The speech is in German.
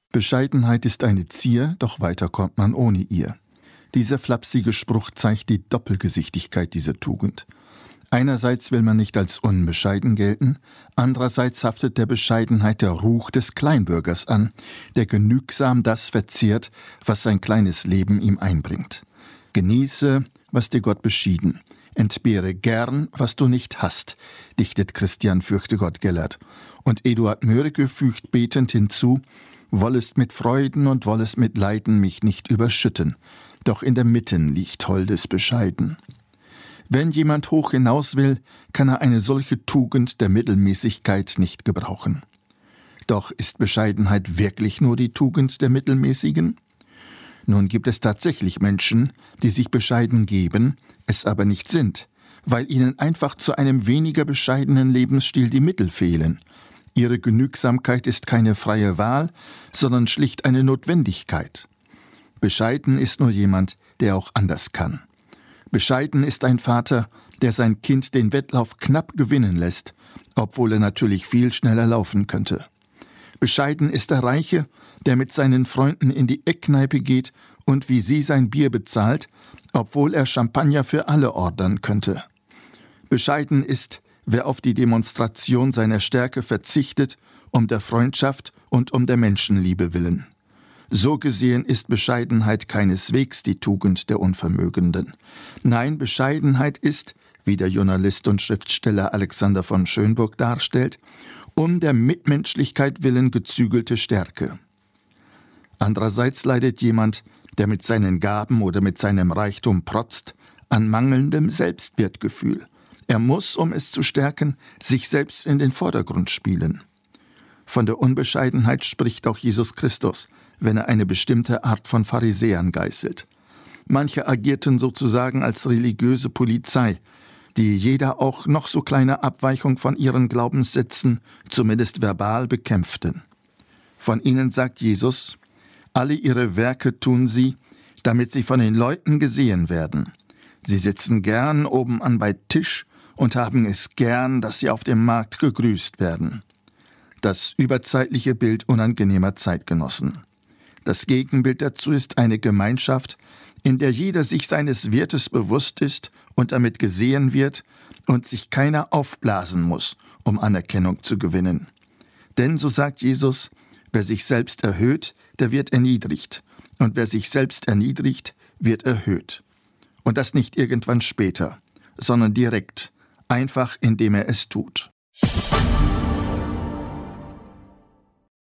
Bescheidenheit ist eine Zier, doch weiter kommt man ohne ihr. Dieser flapsige Spruch zeigt die Doppelgesichtigkeit dieser Tugend. Einerseits will man nicht als unbescheiden gelten, andererseits haftet der Bescheidenheit der Ruch des Kleinbürgers an, der genügsam das verzehrt, was sein kleines Leben ihm einbringt. Genieße, was dir Gott beschieden. Entbehre gern, was du nicht hast, dichtet Christian Fürchtegott-Gellert. Und Eduard Mörike fügt betend hinzu: Wollest mit Freuden und wollest mit Leiden mich nicht überschütten, doch in der Mitten liegt holdes Bescheiden. Wenn jemand hoch hinaus will, kann er eine solche Tugend der Mittelmäßigkeit nicht gebrauchen. Doch ist Bescheidenheit wirklich nur die Tugend der Mittelmäßigen? Nun gibt es tatsächlich Menschen, die sich bescheiden geben, es aber nicht sind, weil ihnen einfach zu einem weniger bescheidenen Lebensstil die Mittel fehlen. Ihre Genügsamkeit ist keine freie Wahl, sondern schlicht eine Notwendigkeit. Bescheiden ist nur jemand, der auch anders kann. Bescheiden ist ein Vater, der sein Kind den Wettlauf knapp gewinnen lässt, obwohl er natürlich viel schneller laufen könnte. Bescheiden ist der Reiche, der mit seinen Freunden in die Eckkneipe geht und wie sie sein Bier bezahlt, obwohl er Champagner für alle ordern könnte. Bescheiden ist, wer auf die Demonstration seiner Stärke verzichtet, um der Freundschaft und um der Menschenliebe willen. So gesehen ist Bescheidenheit keineswegs die Tugend der Unvermögenden. Nein, Bescheidenheit ist, wie der Journalist und Schriftsteller Alexander von Schönburg darstellt, um der Mitmenschlichkeit willen gezügelte Stärke. Andererseits leidet jemand, der mit seinen Gaben oder mit seinem Reichtum protzt, an mangelndem Selbstwertgefühl. Er muss, um es zu stärken, sich selbst in den Vordergrund spielen. Von der Unbescheidenheit spricht auch Jesus Christus, wenn er eine bestimmte Art von Pharisäern geißelt. Manche agierten sozusagen als religiöse Polizei, die jeder auch noch so kleine Abweichung von ihren Glaubenssätzen, zumindest verbal, bekämpften. Von ihnen sagt Jesus: Alle ihre Werke tun sie, damit sie von den Leuten gesehen werden. Sie sitzen gern oben an bei Tisch und haben es gern, dass sie auf dem Markt gegrüßt werden. Das überzeitliche Bild unangenehmer Zeitgenossen. Das Gegenbild dazu ist eine Gemeinschaft, in der jeder sich seines Wertes bewusst ist und damit gesehen wird und sich keiner aufblasen muss, um Anerkennung zu gewinnen. Denn, so sagt Jesus, wer sich selbst erhöht, der wird erniedrigt, und wer sich selbst erniedrigt, wird erhöht. Und das nicht irgendwann später, sondern direkt, einfach indem er es tut.